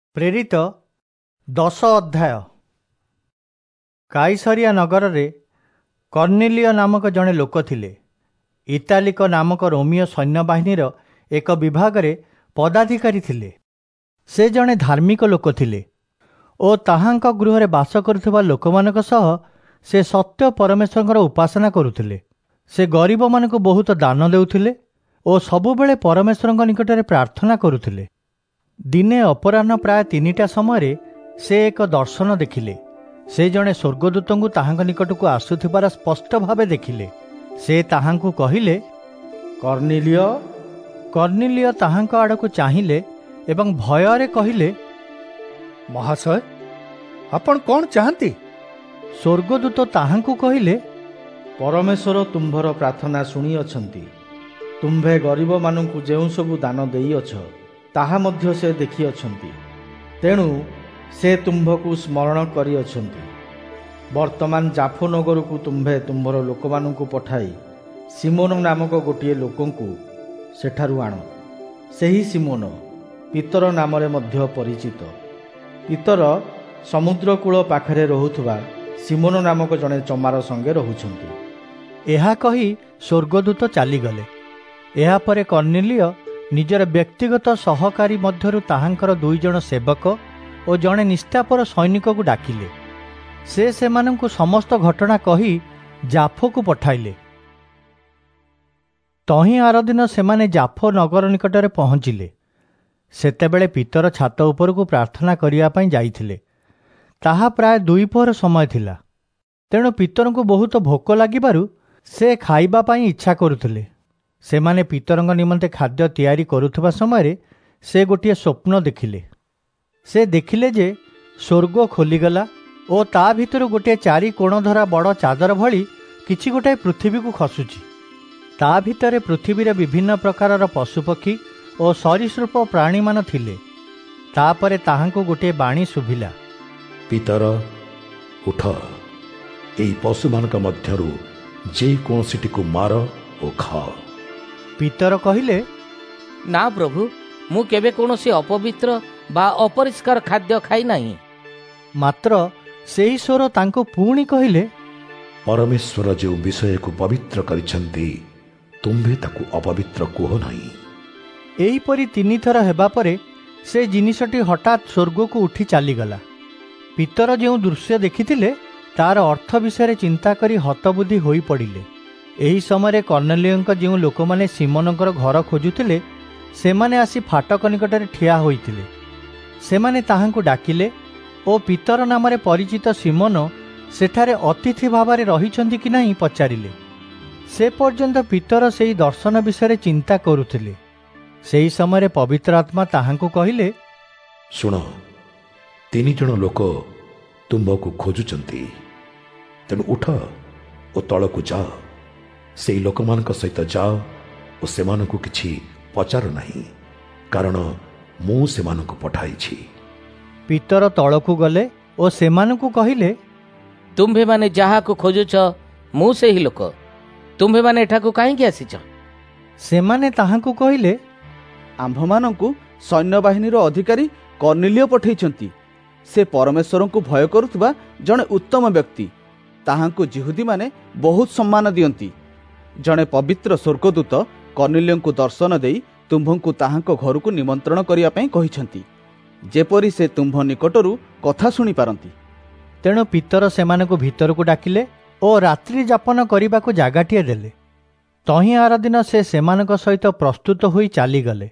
प्रेरित 10 अध्याय। काइसरिया नगर में कर्नेलिय नामक जड़े लोक थिले। इतालिक नामक रोमियो सैन्यबाहिनीर एक विभाग रे पदाधिकारी थिले। से जड़े धार्मिक लोक थिले ओ ताहांक गृह रे बास करुथिबा लोकमानक सह से सत्य परमेश्वर उपासना करुथिले। से गरीब मानक बहुत दान देउथिले ओ सबुबेले परमेश्वर निकट में प्रार्थना करुथिले। दिने अपराह्न प्राय 3टा समय से एक दर्शन देखिले। से जड़े स्वर्गदूत को ताहांक निकट को आसुथिबार स्पष्ट भावे देखिले। से ताहांकु कहिले, कर्नेलिय। कर्नेलिय ताहांक आड़क चाहिले एवं भୟରେ कहिले, महाशय, आपण कौन चाहती? स्वर्गदूत ताहांकु कहिले, परमेश्वर तुम्भर प्रार्थना शुणी अछंती। तुम्भे गरीब मानकु जेउ सबु दान देई अछ ताहा मध्य से देखी अछंती। तेणु से तुम्भकु स्मरण करी अछंती। वर्तमान जाफो नगर को तुम्भे तुम्भर लोक मानकु पठाई सिमोन नामक गोटे लोकंकु सेठारु आण। सेही सिमोन पितर नाम मध्य परिचित। पितर समुद्र कूल पाखरे रहुथुबा सिमोन नामक जड़े चमार संगे रहुछंती। एहा कही स्वर्गदूत चलीगले। एहा परे कर्नेलिय निजर व्यक्तिगत सहकारी मध्यरु ताहांकर 2 जण सेवक और जड़े निष्ठापर सैनिक को डाकिले। से सेमानंकु समस्त घटना कही जाफो को पठाइले। तही आर दिन सेमाने जाफो नगर निकटरे पहुंचिले। सेतेबेले पितर छात उपर को प्रार्थना करिया पई जाइथिले। ताहा प्राय 2 पहर समय थिला। तेणु पितर को बहुत भोक लागिबारु से खाइबा पई इच्छा करुथिले। सेमाने पितरंग निमंते खाद्य तैयारी करुथबा समय से गोटे स्वप्न देखिले। से देखिले जे स्वर्ग खोलीगला और ता भितर गोटे 4 कोण धरा बड़ चादर भली किछि गोटे पृथ्वी को खसुची। ता भितर पृथ्वीर विभिन्न प्रकार पशुपक्षी और सरीसृप प्राणी मान थिले। तापरे ताहांको गोटे बाणी सुभिला, पितर उठ, एई पशु मानक मध्यरु जे कोनसिटी को मार ओ खा। पितर कहिले, ना प्रभु, मु केबे कोनोसी अपवित्र बा अपरिष्कार खाद्य खाई नाही। मात्र सेही स्वर तांको पुणी कहिले, परमेश्वर जो विषय को पवित्र करिसंती तुम्भे ताकू अपवित्र कुह नाही। एहीपरि 3 थर हेबा परे से जिनिसटी हठात स्वर्ग को उठी चलीगला। पितर जो दृश्य देखिथिले तार अर्थ विषय चिंता करी हतबुद्धि होई पड़िले। एही समय कर्नेलियंक जो लोक माने सिमोनकर घर खोजुथिले सेमाने आसी फाटक निकटरे ठिया होइथिले। सेमाने ताहांकु डाकिले ओ पितर नामरे परिचित सिमोन सेठारे अतिथि भावरे रहिछंती कि नाही पचारिले। से पर्यंत पितर सेही दर्शन विषय चिंता करुथिले। सेही समय पवित्र आत्मा ताहांकु कहिले, सुनो, 3 जण लोक तुमको खोजुचंती। तेणु उठ ओ तळकु जा। सेही लोक मानक सहित जाओ ओ सेमानकु किछि पचार नाही, कारण मु सेमानकु पठाइछि। पितर तळकु गले ओ सेमानकु कहिले, तुम्भे माने जहा को खोजुछ मु सेही लोक। तुम्भे माने एठा को काहे कि आसीछ? सेमाने ताहांकु कहिले, आम्भमानंकु सैन्य बाहिनीर अधिकारी कर्नेलिय पठेइछंती। से परमेश्वर को भय करुथबा जणे उत्तम व्यक्ति। ताहांकु जिहुदी माने बहुत सम्मान दियंती। जणे पवित्र स्वर्गदूत कर्नेलियं को दर्शन देई तुम्भंकु ताहांको घर को निमंत्रण करिया पई कहिछंती, जेपरि से तुम्भ निकटरू कथा सुनी पारंती। तेणु पितर सेमानकु भितर को डाकिले ओ रात्रि जापन करिबाकु जागाटिए देले। तही आर दिन से सेमानक सहित प्रस्तुत होई चलीगले।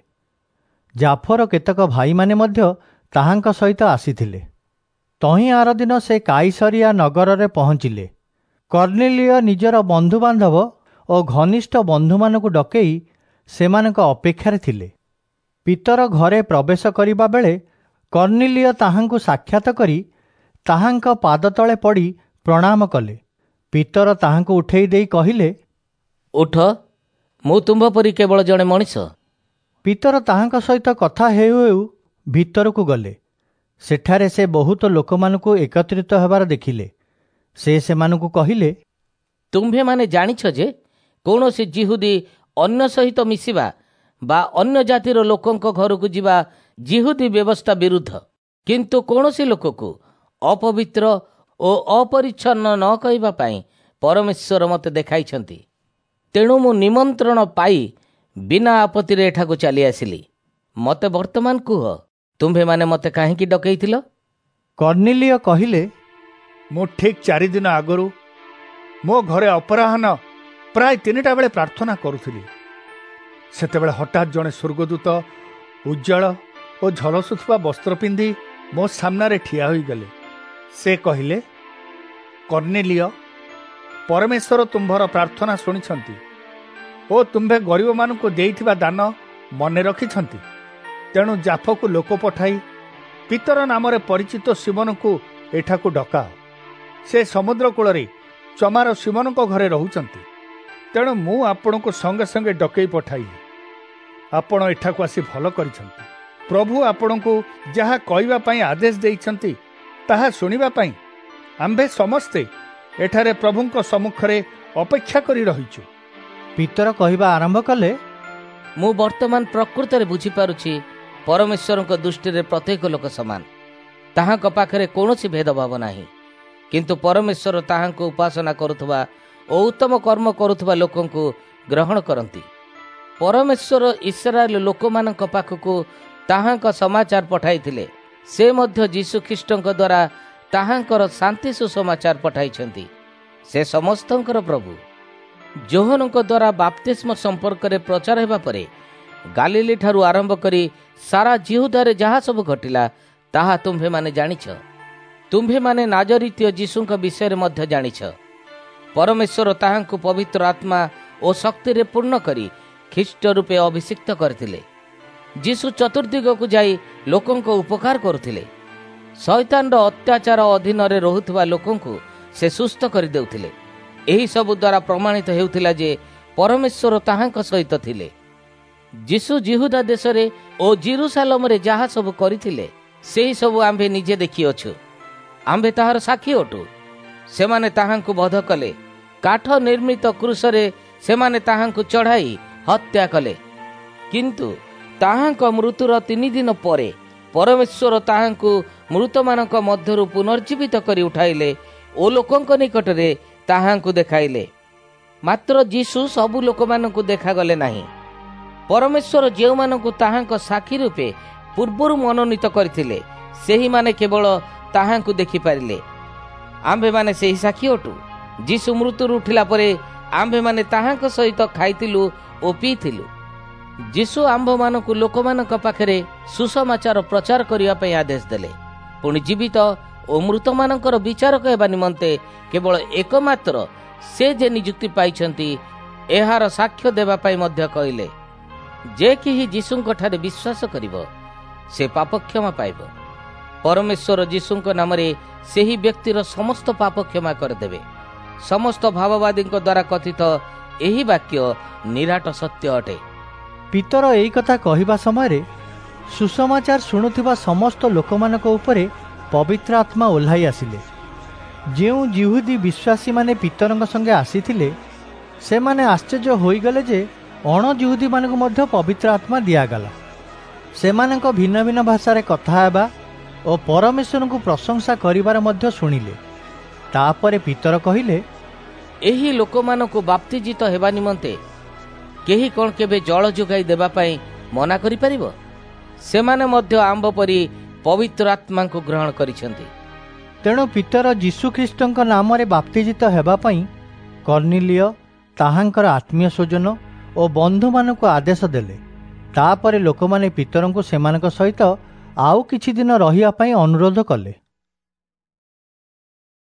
जाफर केतक भाई माने मध्य ताहांक सहित आसीथिले। तही आर दिन से काइसरिया नगर रे पहुंचिले। कर्नेलिय निजर बंधु बांधव और घनिष्ठ बंधु मानकु डकेई सेमानक अपेक्षारे थिले। पितर घरे प्रवेश करिबा बेले कर्नेलिय ताहांकु साक्षात करी ताहांक पाद तळे पड़ी प्रणाम कले। पितर ताहांकु उठेई देई कहिले, उठ, मु तुम्भ परि केवल जणे मनिष। पितर ताहांक सहित कथा हेउ हेउ भितर को गले। सेठारे से बहुत लोक मानकु एकत्रित हेबार देखिले। से सेमानकु कहिले, तुम्भे माने जानिछ जे कौनसी जिहुदी अन्य सहित मिसिबा बा अन्य जातिर लोकंक घर को जीवा जिहुदी व्यवस्था विरुद्ध। କିନ୍ତୁ କୌଣସି ଲୋକକୁ ଅପବିତ୍ର ଓ ଅପରିଚ୍ଛନ୍ନ ନ କହିବା ପାଇଁ ପରମେଶ୍ୱର ମୋତେ ଦେଖାଇଛନ୍ତି। ତେଣୁ ମୁଁ ନିମନ୍ତ୍ରଣ ପାଇ ବିନା ଆପତ୍ତିରେ ଏଠାକୁ ଚାଲି ଆସିଲି। ମୋତେ ବର୍ତ୍ତମାନ କୁହ, ତୁମ୍ଭେମାନେ ମୋତେ କାହିଁକି ଡକେଇଥିଲ? କର୍ଣ୍ଣିଲିୟ କହିଲେ, ମୁଁ ଠିକ୍ 4 ଦିନ ଆଗରୁ ମୋ ଘରେ ଅପରାହ୍ନ ପ୍ରାୟ 3ଟା ବେଳେ ପ୍ରାର୍ଥନା କରୁଥିଲି। ସେତେବେଳେ ହଠାତ୍ ଜଣେ ସ୍ୱର୍ଗଦୂତ ଉଜ୍ଜଳ ଓ ଝଲସୁଥିବା ବସ୍ତ୍ର ପିନ୍ଧି ମୋ ସାମ୍ନାରେ ଠିଆ ହୋଇଗଲେ। ସେ କହିଲେ, କର୍ଣ୍ଣିଲିୟ, ପରମେଶ୍ୱର ତୁମ୍ଭର ପ୍ରାର୍ଥନା ଶୁଣିଛନ୍ତି ଓ ତୁମ୍ଭେ ଗରିବମାନଙ୍କୁ ଦେଇଥିବା ଦାନ ମନେ ରଖିଛନ୍ତି। ତେଣୁ ଜାଫକୁ ଲୋକ ପଠାଇ ପିତର ନାମରେ ପରିଚିତ ସିମୋନକୁ ଏଠାକୁ ଡକାଅ। ସେ ସମୁଦ୍ର କୂଳରେ ଚମାର ସିମୋନଙ୍କ ଘରେ ରହୁଛନ୍ତି। ତେଣୁ ମୁଁ ଆପଣଙ୍କୁ ସଙ୍ଗେ ସଙ୍ଗେ ଡକେଇ ପଠାଇଲି। ଆପଣ ଏଠାକୁ ଆସି ଭଲ କରିଛନ୍ତି। ପ୍ରଭୁ ଆପଣଙ୍କୁ ଯାହା କହିବା ପାଇଁ ଆଦେଶ ଦେଇଛନ୍ତି ତାହା ଶୁଣିବା ପାଇଁ ଆମ୍ଭେ ସମସ୍ତେ ଏଠାରେ ପ୍ରଭୁଙ୍କ ସମ୍ମୁଖରେ ଅପେକ୍ଷା କରି ରହିଛୁ। ପିତର କହିବା ଆରମ୍ଭ କଲେ, ମୁଁ ବର୍ତ୍ତମାନ ପ୍ରକୃତରେ ବୁଝିପାରୁଛି ପରମେଶ୍ୱରଙ୍କ ଦୃଷ୍ଟିରେ ପ୍ରତ୍ୟେକ ଲୋକ ସମାନ। ତାହାଙ୍କ ପାଖରେ କୌଣସି ଭେଦଭାବ ନାହିଁ। କିନ୍ତୁ ପରମେଶ୍ୱର ତାହାଙ୍କୁ ଉପାସନା କରୁଥିବା ଓ ଉତ୍ତମ କର୍ମ କରୁଥିବା ଲୋକଙ୍କୁ ଗ୍ରହଣ କରନ୍ତି। ପରମେଶ୍ୱର ଇସ୍ରାଏଲ ଲୋକମାନଙ୍କ ପାଖକୁ ତାହାଙ୍କ ସମାଚାର ପଠାଇଥିଲେ। ସେ ମଧ୍ୟ ଯୀଶୁଖ୍ରୀଷ୍ଟଙ୍କ ଦ୍ୱାରା ତାହାଙ୍କର ଶାନ୍ତି ସୁସମାଚାର ପଠାଇଛନ୍ତି। ସେ ସମସ୍ତଙ୍କର ପ୍ରଭୁ। ଯୋହନଙ୍କ ଦ୍ୱାରା ବାପ୍ତିସ୍ମ ସମ୍ପର୍କରେ ପ୍ରଚାର ହେବା ପରେ ଗାଲିଲି ଠାରୁ ଆରମ୍ଭ କରି ସାରା ଜିହୁଦାରେ ଯାହା ସବୁ ଘଟିଲା ତାହା ତୁମ୍ଭେମାନେ ଜାଣିଛ। ତୁମ୍ଭେମାନେ ନାଜରିତୀୟ ଯୀଶୁଙ୍କ ବିଷୟରେ ମଧ୍ୟ ଜାଣିଛ। ପରମେଶ୍ୱର ତାହାଙ୍କୁ ପବିତ୍ର ଆତ୍ମା ଓ ଶକ୍ତିରେ ପୂର୍ଣ୍ଣ କରି ଖ୍ରୀଷ୍ଟ ରୂପେ ଅଭିଷିକ୍ତ କରିଥିଲେ। ଯୀଶୁ ଚତୁର୍ଦିଗକୁ ଯାଇ ଲୋକଙ୍କ ଉପକାର କରୁଥିଲେ। ଶୈତାନର ଅତ୍ୟାଚାର ଅଧୀନରେ ରହୁଥିବା ଲୋକଙ୍କୁ ସେ ସୁସ୍ଥ କରିଦେଉଥିଲେ। ଏହିସବୁ ଦ୍ୱାରା ପ୍ରମାଣିତ ହେଉଥିଲା ଯେ ପରମେଶ୍ୱର ତାହାଙ୍କ ସହିତ ଥିଲେ। ଯୀଶୁ ଜିହୁଦା ଦେଶରେ ଓ ଜେରୁସାଲେମରେ ଯାହା ସବୁ କରିଥିଲେ ସେହି ସବୁ ଆମ୍ଭେ ନିଜେ ଦେଖିଅଛୁ। ଆମ୍ଭେ ତାହାର ସାକ୍ଷୀ ଅଟୁ। ସେମାନେ ତାହାଙ୍କୁ ବଧ କଲେ। କାଠ ନିର୍ମିତ କ୍ରୁଶରେ ସେମାନେ ତାହାଙ୍କୁ ଚଢ଼ାଇ ହତ୍ୟା କଲେ। କିନ୍ତୁ ତାହାଙ୍କ ମୃତ୍ୟୁର 3 ଦିନ ପରେ ପରମେଶ୍ୱର ତାହାଙ୍କୁ ମୃତମାନଙ୍କ ମଧ୍ୟରୁ ପୁନର୍ଜୀବିତ କରି ଉଠାଇଲେ ଓ ଲୋକଙ୍କ ନିକଟରେ ତାହାଙ୍କୁ ଦେଖାଇଲେ। ମାତ୍ର ଯୀଶୁ ସବୁ ଲୋକମାନଙ୍କୁ ଦେଖାଗଲେ ନାହିଁ। ପରମେଶ୍ୱର ଯେଉଁମାନଙ୍କୁ ତାହାଙ୍କ ସାକ୍ଷୀ ରୂପେ ପୂର୍ବରୁ ମନୋନୀତ କରିଥିଲେ ସେହିମାନେ କେବଳ ତାହାଙ୍କୁ ଦେଖିପାରିଲେ। ଆମ୍ଭେମାନେ ସେହି ସାକ୍ଷୀ ଅଟୁ। ଯୀଶୁ ମୃତ୍ୟୁରୁ ଉଠିଲା ପରେ ଆମ୍ଭେମାନେ ତାହାଙ୍କ ସହିତ ଖାଇଥିଲୁ ଓ ପିଇଥିଲୁ। ଯୀଶୁ ଆମ୍ଭମାନଙ୍କୁ ଲୋକମାନଙ୍କ ପାଖରେ ସୁସମାଚାର ପ୍ରଚାର କରିବା ପାଇଁ ଆଦେଶ ଦେଲେ। ପୁଣି ଜୀବିତ ଓ ମୃତମାନଙ୍କର ବିଚାରକ ହେବା ନିମନ୍ତେ କେବଳ ଏକମାତ୍ର ସେ ଯେ ନିଯୁକ୍ତି ପାଇଛନ୍ତି ଏହାର ସାକ୍ଷ୍ୟ ଦେବା ପାଇଁ ମଧ୍ୟ କହିଲେ। ଯେ କେହି ଯୀଶୁଙ୍କଠାରେ ବିଶ୍ୱାସ କରିବ ସେ ପାପ କ୍ଷମା ପାଇବ। ପରମେଶ୍ୱର ଯୀଶୁଙ୍କ ନାମରେ ସେହି ବ୍ୟକ୍ତିର ସମସ୍ତ ପାପ କ୍ଷମା କରିଦେବେ। ସମସ୍ତ ଭାବବାଦୀଙ୍କ ଦ୍ୱାରା କଥିତ ଏହି ବାକ୍ୟ ନିରାଟ ସତ୍ୟ ଅଟେ। ପିତର ଏହି କଥା କହିବା ସମୟରେ ସୁସମାଚାର ଶୁଣୁଥିବା ସମସ୍ତ ଲୋକମାନଙ୍କ ଉପରେ ପବିତ୍ର ଆତ୍ମା ଓହ୍ଲାଇ ଆସିଲେ। ଯେଉଁ ଜିହୁଦୀ ବିଶ୍ୱାସୀମାନେ ପିତରଙ୍କ ସଙ୍ଗେ ଆସିଥିଲେ ସେମାନେ ଆଶ୍ଚର୍ଯ୍ୟ ହୋଇଗଲେ ଯେ ଅଣ ଜିହୁଦୀମାନଙ୍କୁ ମଧ୍ୟ ପବିତ୍ର ଆତ୍ମା ଦିଆଗଲା। ସେମାନଙ୍କ ଭିନ୍ନ ଭିନ୍ନ ଭାଷାରେ କଥା ହେବା ଓ ପରମେଶ୍ୱରଙ୍କୁ ପ୍ରଶଂସା କରିବାର ମଧ୍ୟ ଶୁଣିଲେ। ତାପରେ ପିତର କହିଲେ, ଏହି ଲୋକମାନଙ୍କୁ ବାପ୍ତିଜିତ ହେବା ନିମନ୍ତେ କେହି କ'ଣ କେବେ ଜଳ ଯୋଗାଇ ଦେବା ପାଇଁ ମନା କରିପାରିବ? ସେମାନେ ମଧ୍ୟ ଆମ୍ଭ ପରି ପବିତ୍ର ଆତ୍ମାଙ୍କୁ ଗ୍ରହଣ କରିଛନ୍ତି। ତେଣୁ ପିତର ଯୀଶୁଖ୍ରୀଷ୍ଟଙ୍କ ନାମରେ ବାପ୍ତିଜିତ ହେବା ପାଇଁ କର୍ଣ୍ଣିଲିୟ ତାହାଙ୍କର ଆତ୍ମୀୟ ସ୍ୱଜନ ଓ ବନ୍ଧୁମାନଙ୍କୁ ଆଦେଶ ଦେଲେ। ତାପରେ ଲୋକମାନେ ପିତରଙ୍କୁ ସେମାନଙ୍କ ସହିତ ଆଉ କିଛି ଦିନ ରହିବା ପାଇଁ ଅନୁରୋଧ କଲେ।